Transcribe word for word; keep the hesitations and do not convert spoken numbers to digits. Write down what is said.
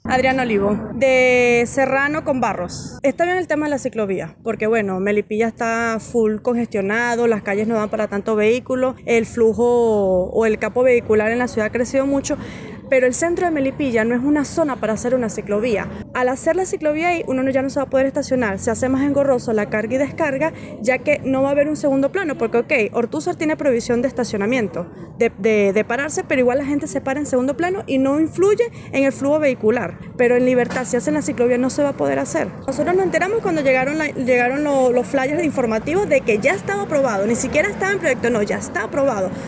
Adriana Olivo, de Serrano con Barros. Está bien el tema de la ciclovía, porque bueno, Melipilla está full congestionado, las calles no dan para tanto vehículo, el flujo o el capo vehicular en la ciudad ha crecido mucho, pero el centro de Melipilla no es una zona para hacer una ciclovía. Al hacer la ciclovía ahí, uno ya no se va a poder estacionar, se hace más engorroso la carga y descarga, ya que no va a haber un segundo plano, porque ok, Ortúzar tiene prohibición de estacionamiento, de, de, de pararse, pero igual la gente se para en segundo plano y no influye en el flujo vehicular. Pero en Libertad, si hacen la ciclovía, no se va a poder hacer. Nosotros nos enteramos cuando llegaron, la, llegaron lo, los flyers informativos de que ya estaba aprobado, ni siquiera estaba en proyecto, no, ya está aprobado.